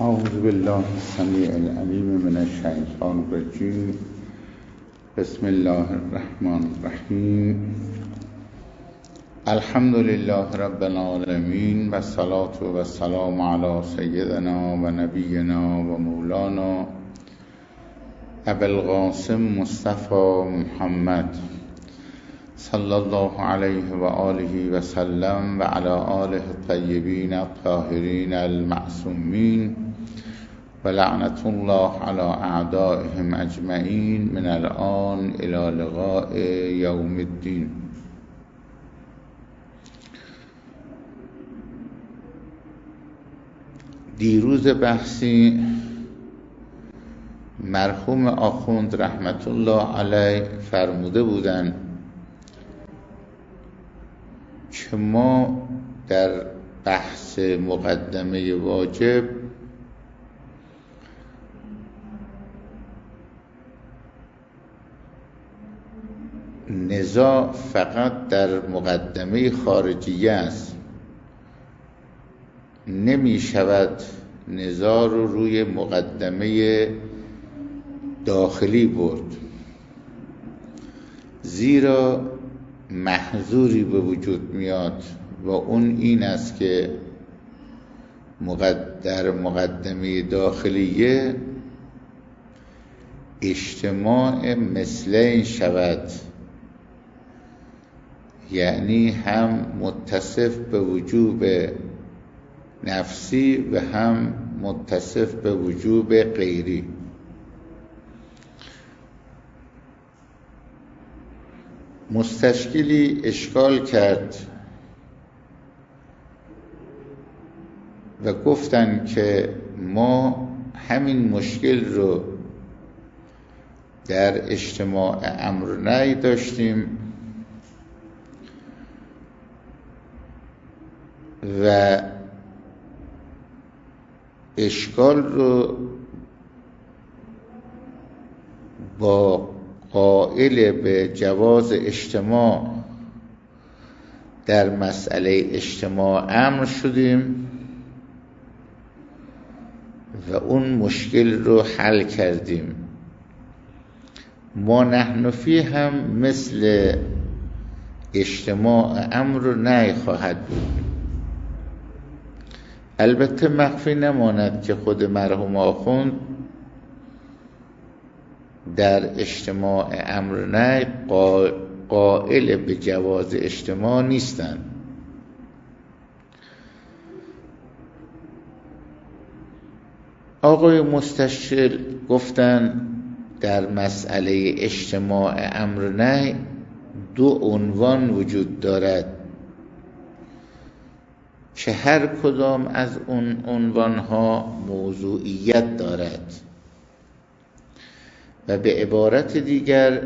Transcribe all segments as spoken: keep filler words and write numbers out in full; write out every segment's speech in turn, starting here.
اعوذ بالله السمیع العلیم من الشیطان الرجیم. بسم الله الرحمن الرحیم. الحمد لله رب العالمین و الصلاة و السلام علی سیدنا و نبینا و مولانا ابی القاسم مصطفی محمد صلی الله علیه و آله و سلم و علی آله الطیبین الطاهرین المعصومین و لعنت الله علی اعدائهم اجمعین من الآن الی لقاء یوم الدین. دیروز بحثی مرحوم آخوند رحمت الله علیه فرموده بودند که ما در بحث مقدمه واجب نزاع فقط در مقدمه خارجیه است، نمی شود نزاع رو روی مقدمه داخلی برد، زیرا محظوری به وجود میاد و اون این است که در مقدمه داخلیه اجتماع مثلین شود، یعنی هم متصف به وجوب نفسی و هم متصف به وجوب غیری. مستشکلی اشکال کرد و گفتن که ما همین مشکل رو در اجتماع امر و نهی داشتیم و اشکال رو با قائل به جواز اجتماع در مسئله اجتماع امر شدیم و اون مشکل رو حل کردیم. ما نحنفی هم مثل اجتماع امر و نهی خواهد بود. البته مخفی نماند که خود مرحوم آخوند در اجتماع امر نهی قائل به جواز اجتماع نیستند. آقای مستشکل گفتن در مسئله اجتماع امر نهی دو عنوان وجود دارد که هر کدام از اون عنوانها موضوعیت دارد و به عبارت دیگر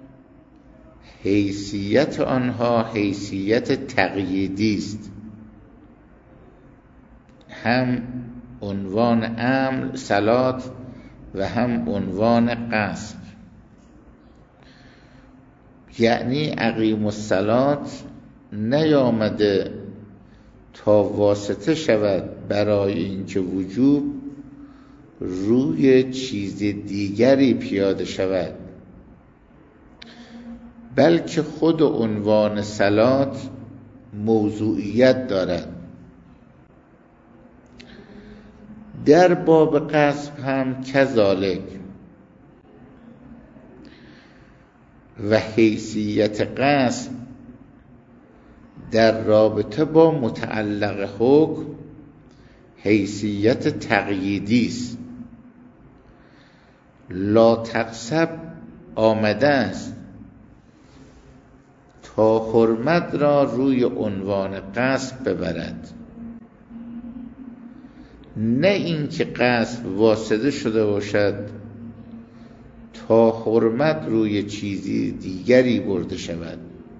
حیثیت آنها حیثیت تقییدی است. هم عنوان امر صلات و هم عنوان قصد، یعنی اقیم الصلات نیامده تا واسطه شود برای اینکه وجوب روی چیز دیگری پیاده شود، بلکه خود عنوان صلات موضوعیت دارد. در باب قصد هم کذالک و حیثیت قصد در رابطه با متعلق حکم حیثیت تقییدی است. لا تقصب آمده است تا حرمت را روی عنوان قصد ببرد، نه اینکه قصد واسطه شده باشد تا حرمت روی چیزی دیگری برده شود.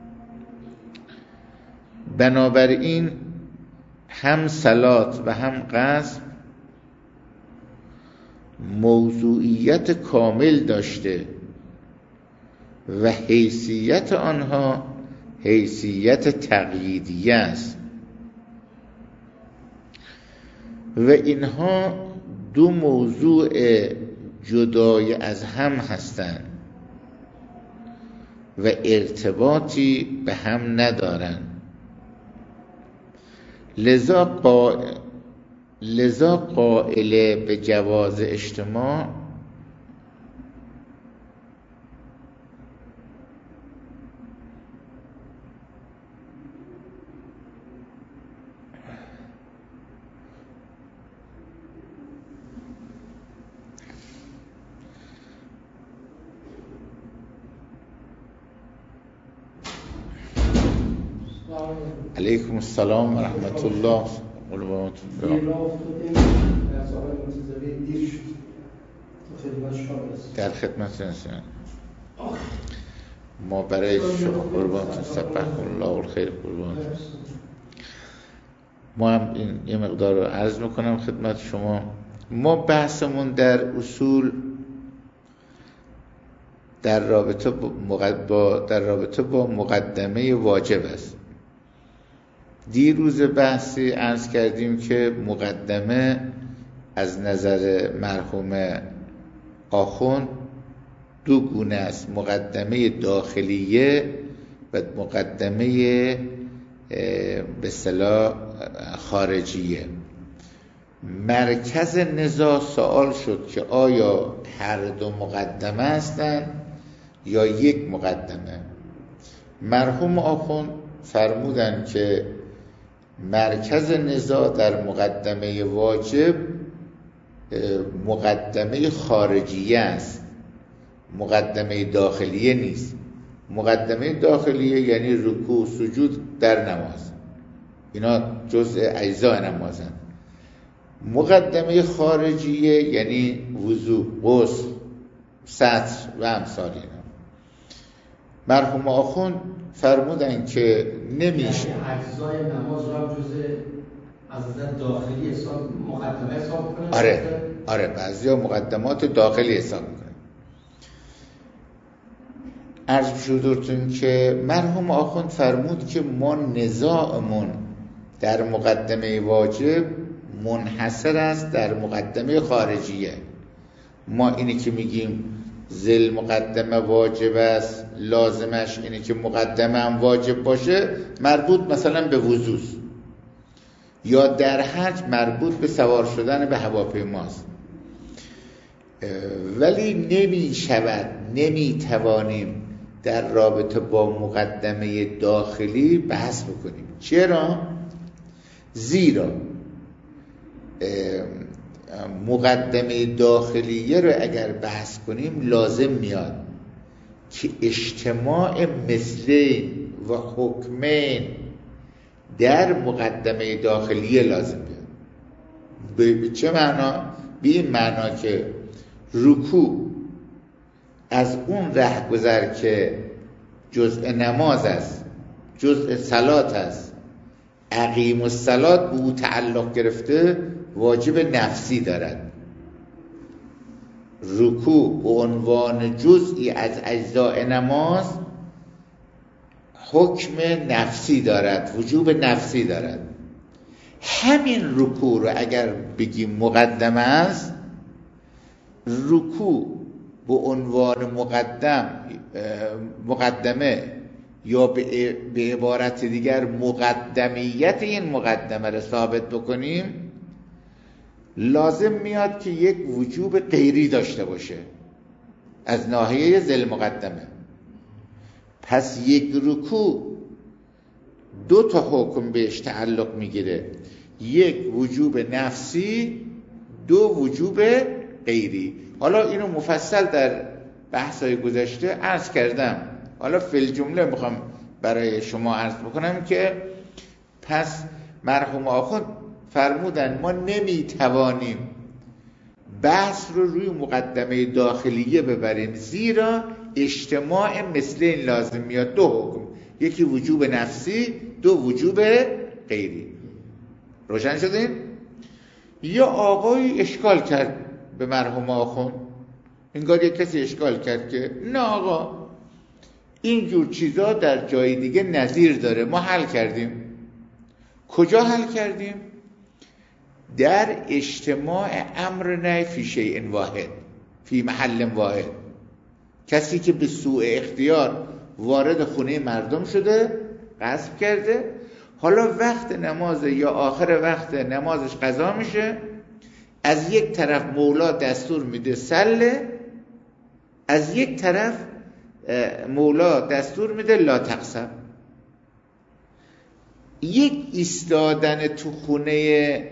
بنابراین هم صلات و هم قصد موضوعیت کامل داشته و حیثیت آنها حیثیت تقییدی است. و اینها دو موضوع جدای از هم هستند و ارتباطی به هم ندارند. لذا قائل لذا قائل به جواز اجتماع علیکم السلام و رحمت الله. قربانتون برم. در خدمت هستیم. ما برای شما قربانتون سبح الله الخیر قربانتون. ما هم این یه مقدار رو عرض میکنم خدمت شما. ما بحثمون در اصول در رابطه با در رابطه با مقدمه واجب است. دیروز بحثی عرض کردیم که مقدمه از نظر مرحوم آخوند دو گونه است: مقدمه داخلیه و مقدمه به اصطلاح خارجیه. مرکز نزاع سوال شد که آیا هر دو مقدمه هستند یا یک مقدمه؟ مرحوم آخوند فرمودند که مرکز نزاع در مقدمه واجب مقدمه خارجیه است، مقدمه داخلیه نیست. مقدمه داخلیه یعنی رکوع سجود در نماز، اینا جزء اجزاء نمازن. مقدمه خارجیه یعنی وضو، غسل، سطر و امثال اینا. مرحوم آخوند فرمودن که نمیشه اجزای نماز را جزء از نظر داخلی حساب مقدمه حساب کنه. آره آره بعضیا مقدمات داخلی حساب میکنه. عرض شدورتون که مرحوم آخوند فرمود که ما نزاعمون در مقدمه واجب منحصر است در مقدمه خارجیه. ما اینی که میگیم ذل مقدمه واجب است، لازمش اینه که مقدمه هم واجب باشه، مربوط مثلا به وضو یا در حج مربوط به سوار شدن به هواپیماست. ولی نمی شود، نمی توانیم در رابطه با مقدمه داخلی بحث بکنیم. چرا؟ زیرا مقدمه داخلیه رو اگر بحث کنیم لازم میاد که اجتماع مثلین و حکمین در مقدمه داخلیه لازم میاد. به چه معنا؟ به این معنا که رکوع از اون رهگذر که جزء نماز است، جزء صلات است، اقیم الصلات به او تعلق گرفته، واجب نفسی دارد. رکوع به عنوان جزئی از اجزاء نماز حکم نفسی دارد، وجوب نفسی دارد. همین رکوع رو اگر بگیم مقدمه است، رکوع به عنوان مقدم مقدمه یا به عبارت دیگر مقدمیت این مقدمه رو ثابت بکنیم، لازم میاد که یک وجوب غیری داشته باشه از ناحیه ذل مقدمه. پس یک رکوع دو تا حکم بهش تعلق میگیره: یک وجوب نفسی، دو وجوب غیری. حالا اینو مفصل در بحث‌های گذشته عرض کردم، حالا فی الجمله میخوام برای شما عرض بکنم که پس مرحوم آخوند فرمودن ما نمیتوانیم بحث رو روی مقدمه داخلیه ببریم، زیرا اجتماع مثلین لازم میاد. دو حکم، یکی وجوب نفسی، دو وجوب غیری. روشن شدین؟ یا آقای اشکال کرد به مرحوم آخوند، انگار یک کسی اشکال کرد که نه آقا اینجور چیزا در جای دیگه نظیر داره، ما حل کردیم. کجا حل کردیم؟ در اجتماع امر نهی فی شیء واحد فی محل واحد. کسی که به سوء اختیار وارد خونه مردم شده، غصب کرده، حالا وقت نماز یا آخر وقت نمازش قضا میشه، از یک طرف مولا دستور میده سله، از یک طرف مولا دستور میده لا تقسم. یک ایستادن تو خونه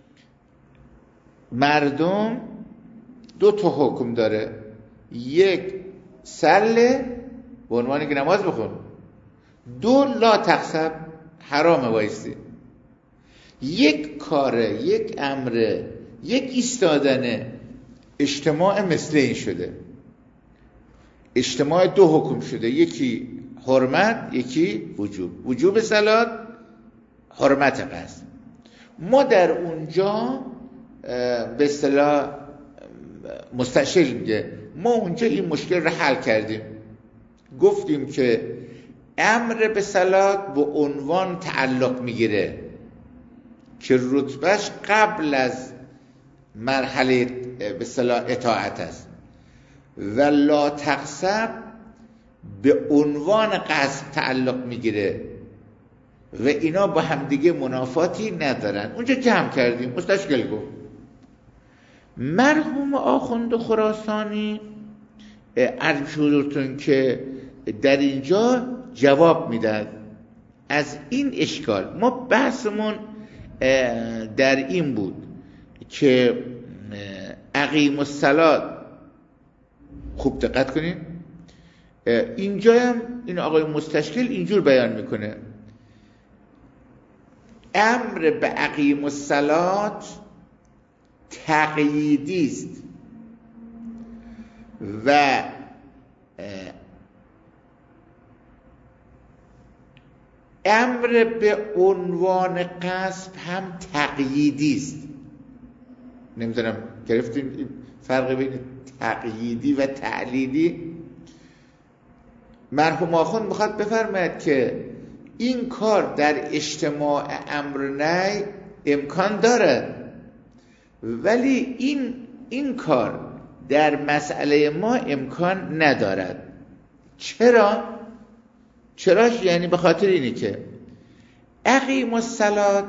مردم دو تا حکم داره، یک سله به عنوانی که نماز بخون، دو لا تقسم حرام وایستی. یک کاره، یک امره، یک ایستادن اجتماع مثل این شده، اجتماع دو حکم شده، یکی حرمت، یکی وجوب. وجوب صلات، حرمت قصد. ما در اونجا به اصطلاح مستشار میگه ما اونجا این مشکل رو حل کردیم، گفتیم که امر به صلات به عنوان تعلق میگیره که رتبهش قبل از مرحله به اصطلاح اطاعت است و لا تقسم به عنوان قصد تعلق میگیره و اینا با همدیگه منافاتی ندارن. اونجا جمع کردیم، مستشکل گفت. مرحوم آخوند خراسانی عرض شدتون که در اینجا جواب میدن از این اشکال. ما بحثمون در این بود که اقیم الصلاة، خوب دقت کنین، اینجا هم این آقای مستشکل اینجور بیان میکنه امر به اقیم الصلاة تقییدی است و امر به عنوان قصد هم تقییدی است. نمیدونم گرفتیم فرق بین تقییدی و تعلیلی؟ مرحوم آخوند میخواد بفرماید که این کار در اجتماع امر نهی امکان داره، ولی این این کار در مسئله ما امکان ندارد. چرا؟ چراش یعنی به خاطر اینه که اقیم الصلاة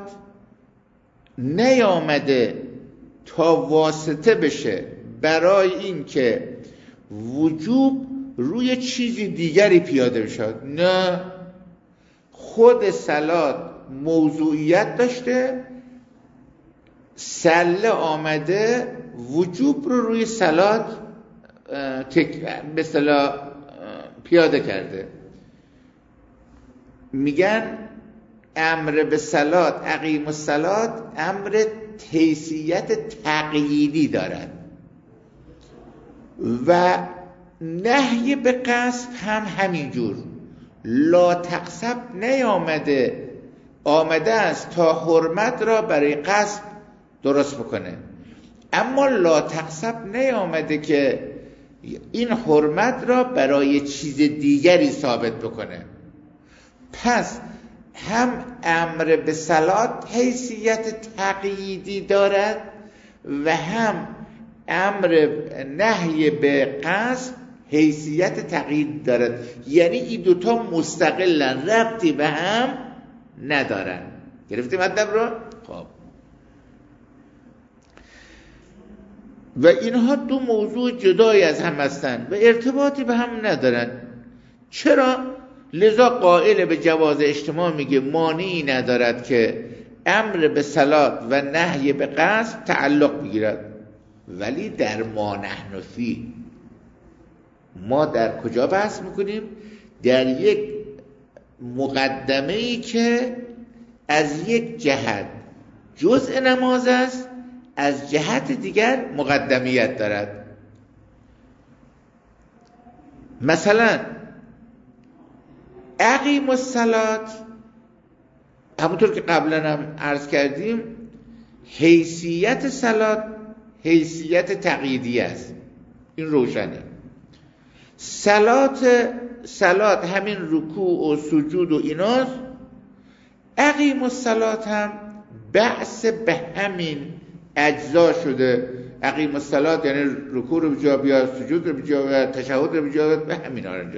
نیامده تا واسطه بشه برای این که وجوب روی چیزی دیگری پیاده بشد. نه، خود صلات موضوعیت داشته، سله آمده وجوب رو روی صلات به اصطلاح پیاده کرده. میگن امر به صلات، اقیم الصلاة، امر حیثیت تقییدی دارد و نهی به قصد هم همینجور. لا تقسم نیامده، آمده است تا حرمت را برای قصد درست بکنه، اما لا تقسم نیامده که این حرمت را برای چیز دیگری ثابت بکنه. پس هم امر به صلات حیثیت تقییدی دارد و هم امر نهی به قصد حیثیت تقیید دارد. یعنی این دوتا مستقلن، ربطی به هم ندارن. گرفتیم مطلب رو؟ خب، و اینها دو موضوع جدای از هم هستند و ارتباطی به هم ندارن. چرا؟ لذا قائل به جواز اجتماع میگه مانعی ندارد که امر به صلات و نهی به قصد تعلق بگیرد. ولی در ما نحن فی، ما در کجا بحث میکنیم؟ در یک مقدمه‌ای که از یک جهت جزء نماز است، از جهت دیگر مقدمیت دارد. مثلا اقیم الصلاة، همونطور که قبلا هم عرض کردیم، حیثیت صلات حیثیت تقییدی است، این روشنه. صلات صلات همین رکوع و سجود و ایناست. اقیم الصلاة هم بحث به همین اجزا شده. اقیم الصلاة یعنی رکوع رو بجا بیار، سجود رو بجا بیار، تشهد رو بجا بیار، به همین آرنجا.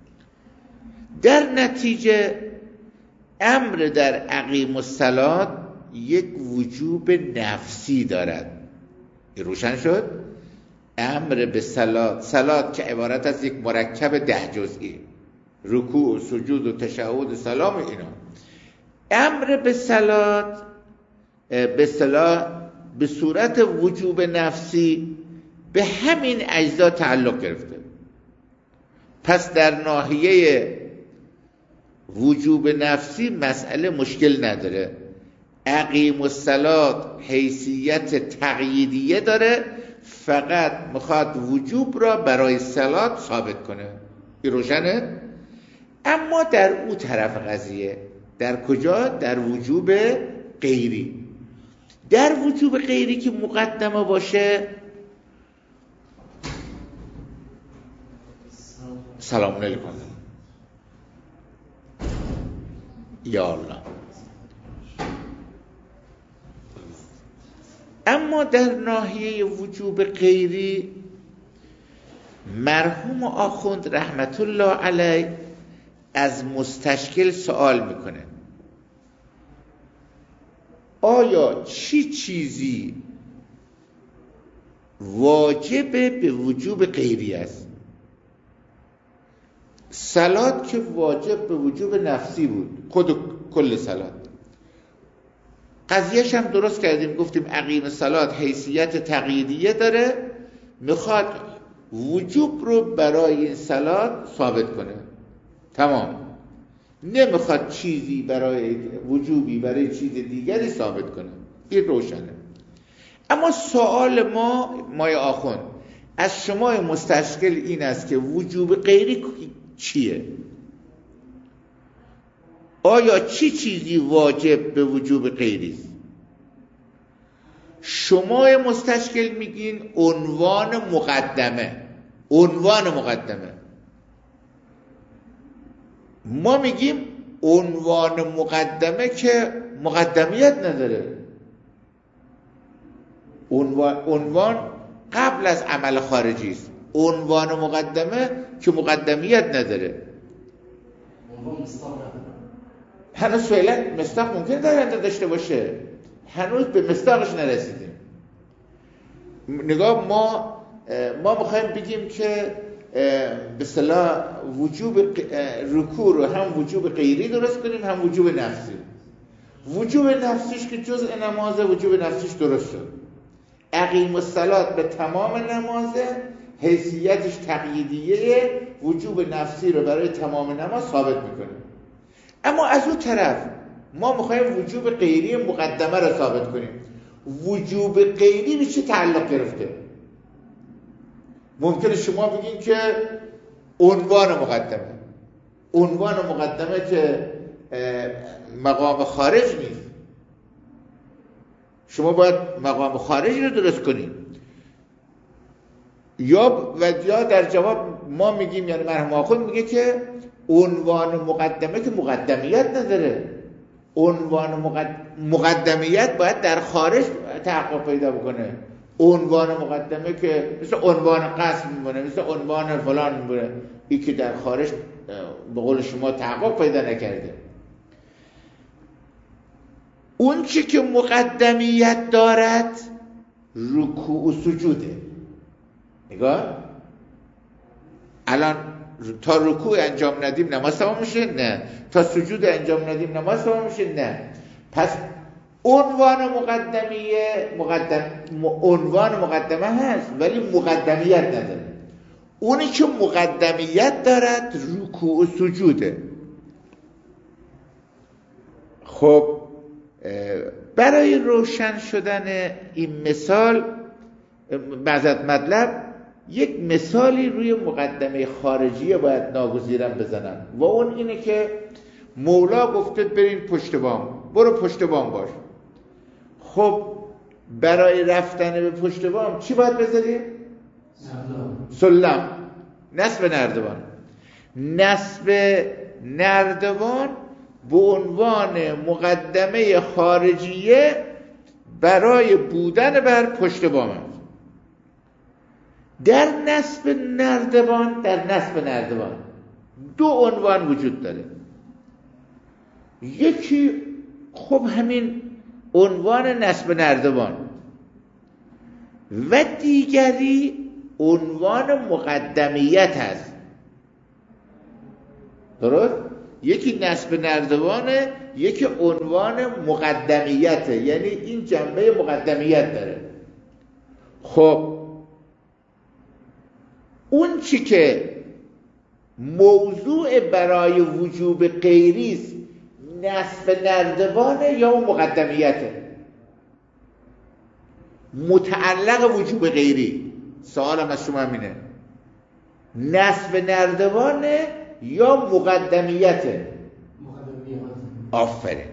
در نتیجه امر در اقیم الصلاة یک وجوب نفسی دارد. روشن شد؟ امر به صلات، صلات که عبارت از یک مرکب ده جزئی، رکوع و سجود و تشهد و سلام اینا. امر به صلات به صلاح به صورت وجوب نفسی به همین اجزا تعلق گرفته. پس در ناحیه وجوب نفسی مسئله مشکل نداره. اقیم الصلاة حیثیت تقییدیه داره، فقط میخواد وجوب را برای صلات ثابت کنه. این روشنه؟ اما در اون طرف قضیه، در کجا؟ در وجوب غیری. در وجوب غیری که مقدمه باشه، سلام علیکم یا الله. اما در ناحیه وجوب غیری مرحوم آخوند رحمت الله علیه از مستشکل سوال میکنه آیا چی چیزی واجب به وجوب غیری است؟ صلات که واجب به وجوب نفسی بود، خود کل صلات. قضیهش هم درست کردیم، گفتیم اقیم صلات حیثیت تقییدیه داره، میخواد وجوب رو برای این صلات ثابت کنه. تمام. نمیخواد چیزی برای وجوبی برای چیز دیگری ثابت کنه. این روشنه. اما سوال ما مای آخوند از شما مستشکل این است که وجوب غیری چیه؟ آیا چی چیزی واجب به وجوب غیری است؟ شما مستشکل میگین عنوان مقدمه. عنوان مقدمه. ما میگیم عنوان مقدمه که مقدمیت نداره. عنوان, عنوان قبل از عمل خارجی است. عنوان مقدمه که مقدمیت نداره. عنوان مصداق نداره. هنوز فعلا مصداق ممکنه در داشته باشه، هنوز به مصداقش نرسیدیم. نگاه ما ما میخوایم بگیم که به اصطلاح وجوب رکوع رو هم وجوب غیری درست کنیم هم وجوب نفسی. وجوب نفسیش که جزء نمازه، وجوب نفسیش درست شد. اقیم الصلاة به تمام نمازه، حیثیتش تقییدیه، وجوب نفسی رو برای تمام نماز ثابت میکنه. اما از اون طرف ما میخوایم وجوب غیری مقدمه رو ثابت کنیم. وجوب غیری به چه تعلق گرفته؟ ممکنه شما بگین که عنوان مقدمه. عنوان مقدمه که مقام خارج نیست. شما باید مقام خارج رو درست کنید. یا و یا در جواب ما میگیم، یعنی مرحوم آخوند میگه که عنوان مقدمه که مقدمیت نداره. عنوان مقد... مقدمیت باید در خارج تحقق پیدا بکنه. عنوان مقدمه که مثل عنوان قصد میمونه، مثل عنوان فلان میمونه، این که در خارج به قول شما تحقق پیدا نکرده. اون چی که مقدمیت دارد رکوع و سجوده. نگاه الان تا رکوع انجام ندیم نماز تمام میشه؟ نه. تا سجود انجام ندیم نماز تمام میشه؟ نه. پس عنوان مقدمیه مقدم عنوان مقدمه هست ولی مقدمیت نداره. اونی که مقدمیت دارد رکوع و سجوده. خب برای روشن شدن این مثال بعضت مطلب یک مثالی روی مقدمه خارجیه باید ناگزیرم بزنم و اون اینه که مولا گفته برین پشت بام، برو پشت بام باش. خب برای رفتن به پشت بام چی باید بذاریم؟ سلم. نصب نردبان. نصب نردبان به عنوان مقدمه خارجیه برای بودن بر پشت بام است. در نصب نردبان در نصب نردبان دو عنوان وجود داره. یکی خب همین عنوان نصب نردبان و دیگری عنوان مقدمیت هست. درست؟ یکی نصب نردبانه، یکی عنوان مقدمیته، یعنی این جنبه مقدمیت داره. خب اون چی که موضوع برای وجوب غیری است نصب نردبانه یا اون مقدمیته؟ متعلق وجوب غیری. سوالم از شما همینه، نصب نردبانه یا مقدمیته؟ آفرین.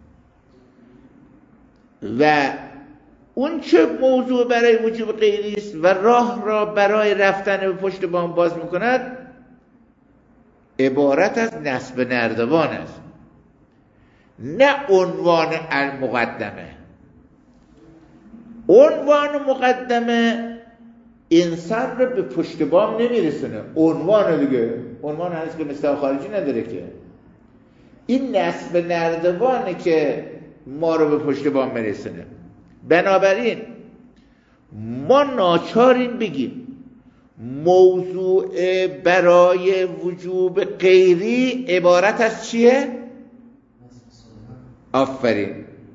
و اون چه موضوع برای وجوب غیری است و راه را برای رفتن به پشت بام باز میکند عبارت از نصب نردبان است، نه عنوان المقدمه. عنوان مقدمه انسان رو به پشت بام نمیرسونه، عنوان دیگه، عنوان هنوز که مستوى خارجی نداره که. این نصب نردبانه که ما رو به پشت بام میرسونه. بنابراین ما ناچاریم بگیم موضوع برای وجوب غیری عبارت از چیه؟ آفرین،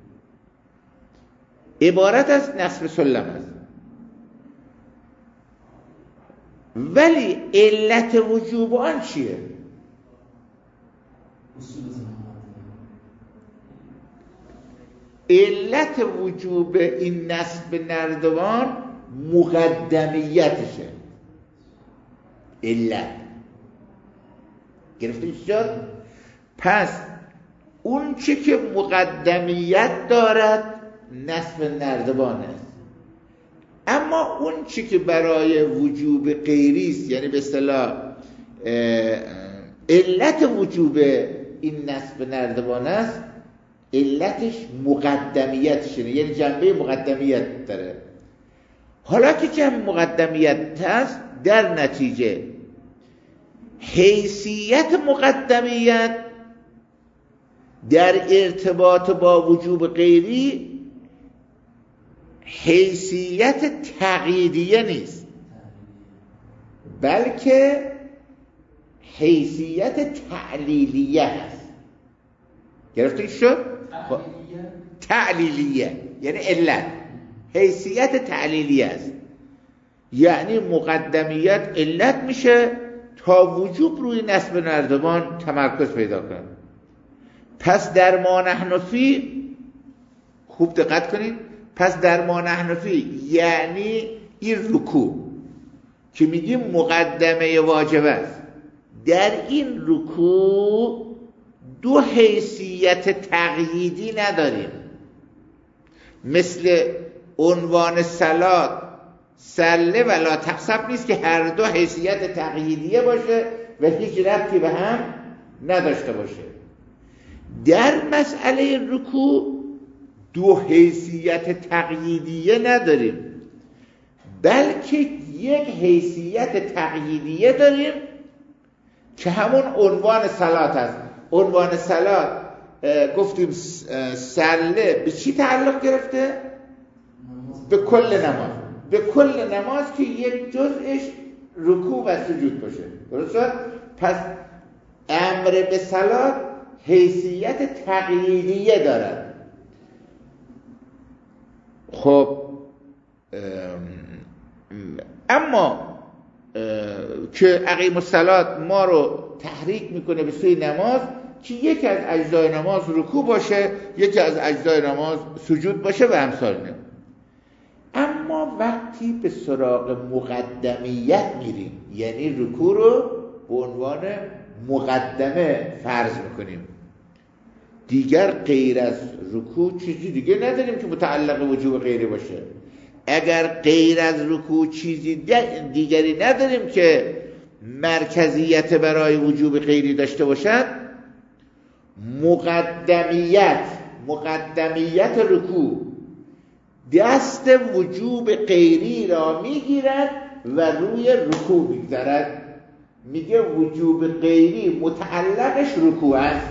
عبارت از نصب سلم است. ولی علت وجوب آن چیه؟ علت وجوب این نصب نردبان مقدمیتشه. علت گرفته شد؟ پس اون چی که مقدمیت دارد نصب نردبان است، اما اون چی که برای وجوب غیری است، یعنی به اصطلاح علت وجوب این نصب نردبان است، علتش مقدمیتشه، یعنی جنبه مقدمیت داره. حالا که جنبه مقدمیت هست، در نتیجه حیثیت مقدمیت در ارتباط با وجوب غیری حیثیت تقییدیه نیست، بلکه حیثیت تعلیلیه هست. گرفته شد؟ تعلیلیه یعنی علت، حیثیت تعلیلیه است. یعنی مقدمیت علت میشه تا وجوب روی نصب نردبان تمرکز پیدا کنه. پس در ما نحن فی، خوب دقت کنید، پس در ما نحن فی یعنی این رکوع که میگیم مقدمه واجب است، در این رکوع دو حیثیت تقییدی نداریم، مثل عنوان صلات سله ولا تقصب نیست که هر دو حیثیت تقییدیه باشه و هیچ ربطی به هم نداشته باشه. در مسئله رکوع دو حیثیت تقییدیه نداریم، بلکه یک حیثیت تقییدیه داریم که همون عنوان صلات است. عنوان صلات گفتیم سله به چی تعلق گرفته؟ به کل نماز، به کل نماز که یک جزءش رکوع و سجود باشه. درسته؟ پس امر به صلات حیثیت تقییدیه دارد. خب اما که اقیم الصلات ما رو تحریک میکنه به سوی نماز که یکی از اجزای نماز رکوع باشه، یکی از اجزای نماز سجود باشه و امثال اینه. اما وقتی به سراغ مقدمیت میریم، یعنی رکوع رو به عنوان مقدمه فرض میکنیم، دیگر غیر از رکوع چیزی دیگه نداریم که متعلق وجوب غیری باشه. اگر غیر از رکوع چیزی دیگری نداریم که مرکزیت برای وجوب غیری داشته باشد، مقدمیت مقدمیت رکوع دست وجوب غیری را میگیرد و روی رکوع میگذارد. میگه وجوب غیری متعلقش رکوع است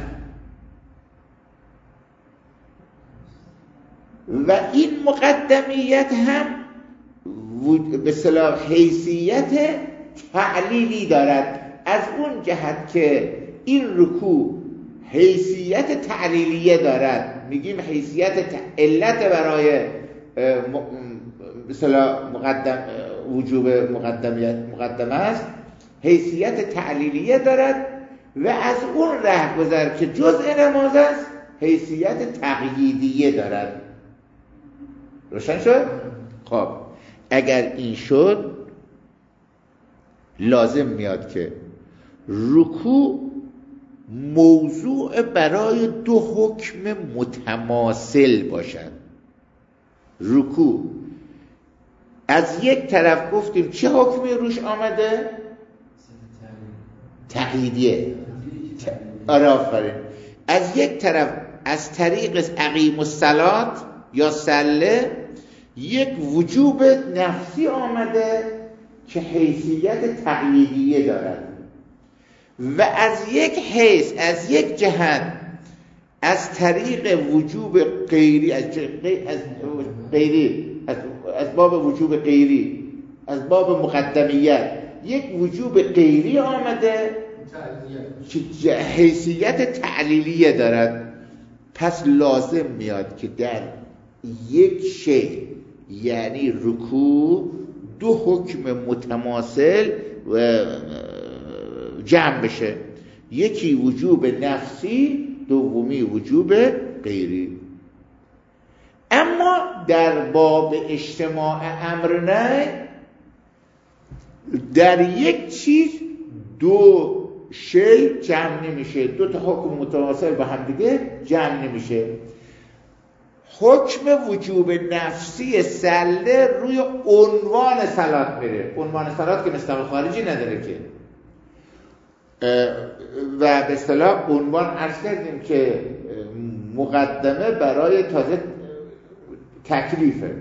و این مقدمیت هم به اصطلاح حیثیت تعلیلی دارد. از اون جهت که این رکوع حیثیت تعلیلیه دارد، میگیم حیثیت علت برای به اصطلاح مقدم وجوب مقدمیت مقدمه است، حیثیت تعلیلیه دارد و از اون رهگذر که جزء نماز است حیثیت تقییدیه دارد. روشن شد؟ خب اگر این شد لازم میاد که رکوع موضوع برای دو حکم متماثل باشد. رکوع از یک طرف گفتیم چه حکمی روش آمده؟ تقییدیه. آره آفرین. از یک طرف از طریق اقیم الصلاة یا صله یک وجوب نفسی آمده که حیثیت تقییدیه دارد و از یک حیث از یک جهت از طریق وجوب غیری از غیری از, از باب وجوب غیری از باب مقدمیت یک وجوب غیری آمده که حیثیت تعلیلیه دارد. پس لازم میاد که در یک شی یعنی رکوع دو حکم متماثل و جمع بشه، یکی وجوب نفسی، دومی وجوب غیری. اما در باب اجتماع امر نهی در یک چیز دو شی جمع نمیشه، دو تا حکم متماثل با هم دیگه جمع نمیشه. حکم وجوب نفسی سله روی عنوان صلات میره، عنوان صلات که مصداق خارجی نداره که، و به اصطلاح عنوان عرض کردیم که مقدمه برای تازه تکلیفه،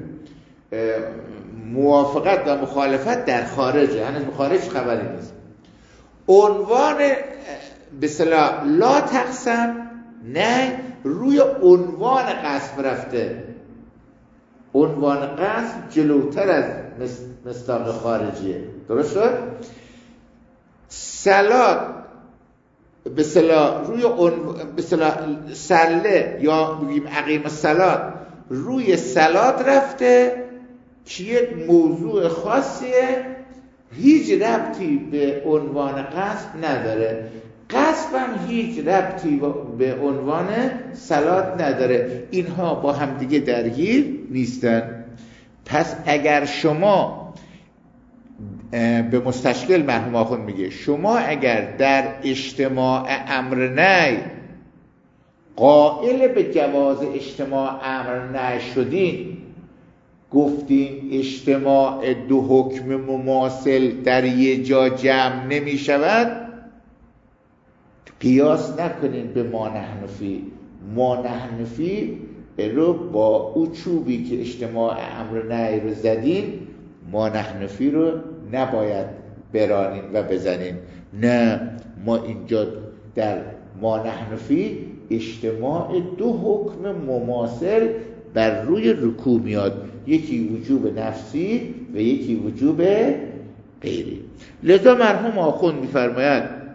موافقت و مخالفت در خارجه، هنوز خارج خبری نیست. عنوان به اصطلاح لا تقسم نه روی عنوان قسم رفته. عنوان قسم جلوتر از مصداق خارجیه. درست شد؟ صلات به اصطلاح روی به اصطلاح صله یا بگیم اقیم الصلات روی صلات رفته که یک موضوع خاصیه، هیچ ربطی به عنوان قصد نداره. قصد هم هیچ ربطی به عنوان صلات نداره. اینها با هم دیگه درگیر نیستن. پس اگر شما به مستشکل مرحوم آخوند میگه شما اگر در اجتماع امر نهی قائل به جواز اجتماع امر نهی شدین، گفتین اجتماع دو حکم مماثل در یه جا جمع نمی شود، قیاس نکنین به ما نحنفی. ما نحنفی رو با او چوبی که اجتماع امر نهی رو زدین، ما نحنفی رو نباید برانین و بزنین. نه، ما اینجا در ما نحنفی اجتماع دو حکم مماثل بر روی رکوع میاد، یکی وجوب نفسی و یکی وجوب غیری. لذا مرحوم آخوند میفرماید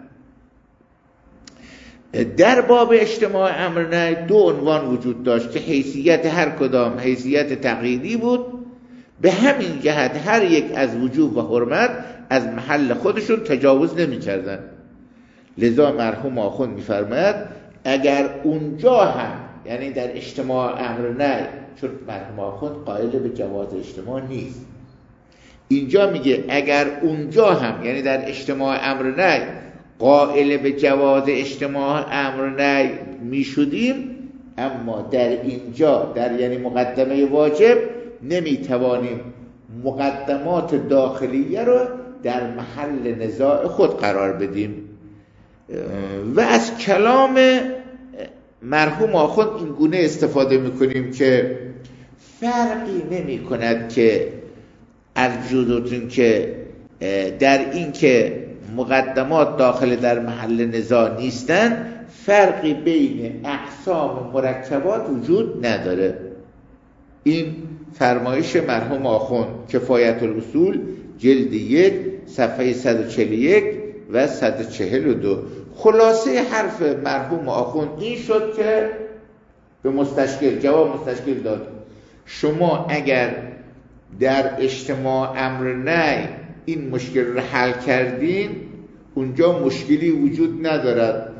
در باب اجتماع امر نهی دو عنوان وجود داشت که حیثیت هر کدام حیثیت تقییدی بود. به همین جهت هر یک از وجوب و حرمت از محل خودشون تجاوز نمی کردن. لذا مرحوم آخوند میفرماید اگر اونجا هم، یعنی در اجتماع امر نهی، چون مرحوم آخوند قائل به جواز اجتماع نیست، اینجا میگه اگر اونجا هم، یعنی در اجتماع امر نهی قائل به جواز اجتماع امر نهی میشدیم، اما در اینجا در یعنی مقدمه واجب نمیتوانیم مقدمات داخلیه رو در محل نزاع خود قرار بدیم. و از کلام مرحوم آخوند این گونه استفاده میکنیم که فرقی نمی کند که ارجودتون که در این که مقدمات داخل در محل نزاع نیستن فرقی بین اقسام مرکبات وجود نداره. این فرمایش مرحوم آخوند کفایت الاصول جلد یک صفحه صد و چهل و یک و صد و چهل و دو. خلاصه حرف مرحوم آخوند این شد که به مستشکل جواب مستشکل داد شما اگر در اجتماع امر نهی این مشکل رو حل کردین اونجا مشکلی وجود ندارد.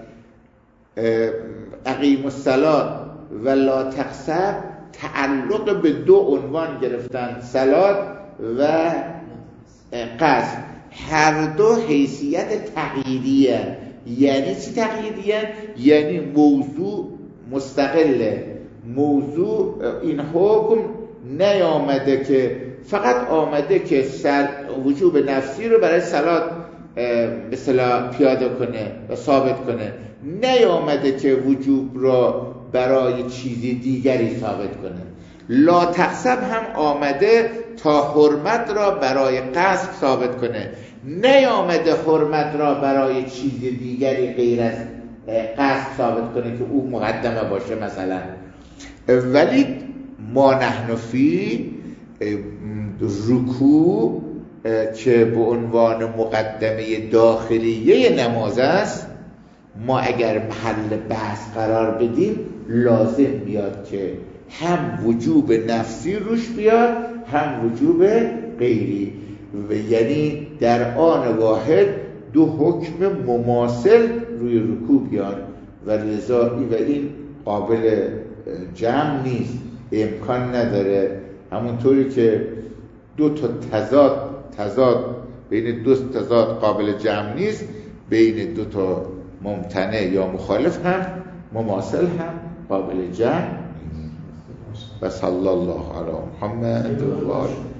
اقیم الصلاة و لا تقصر تعلق به دو عنوان گرفتن، صلات و قصد، هر دو حیثیت تقییدیه. یعنی چی تقییدیه؟ یعنی موضوع مستقله، موضوع این حکم نیامده که فقط آمده که سر وجوب نفسی رو برای صلات به اصطلاح پیاده کنه و ثابت کنه، نیامده که وجوب را برای چیزی دیگری ثابت کنه. لا تقصب هم آمده تا حرمت را برای قصد ثابت کنه، نیامده حرمت را برای چیز دیگری غیر از قصد ثابت کنه که او مقدمه باشه مثلا. ولی ما نحن فی رکوع که به عنوان مقدمه داخلیه نماز است، ما اگر محل بحث قرار بدیم لازم بیاد که هم وجوب نفسی روش بیاد هم وجوب غیری، و یعنی در آن واحد دو حکم مماثل روی رکوع بیاد و لذا و این قابل جمع نیست، امکان نداره. همونطوری که دو تا تضاد تضاد بین دو تضاد قابل جمع نیست، بین دو تا ممتنع یا مخالف هم مماثل هم قابل جمع نیست. و صلی الله علی محمد و آله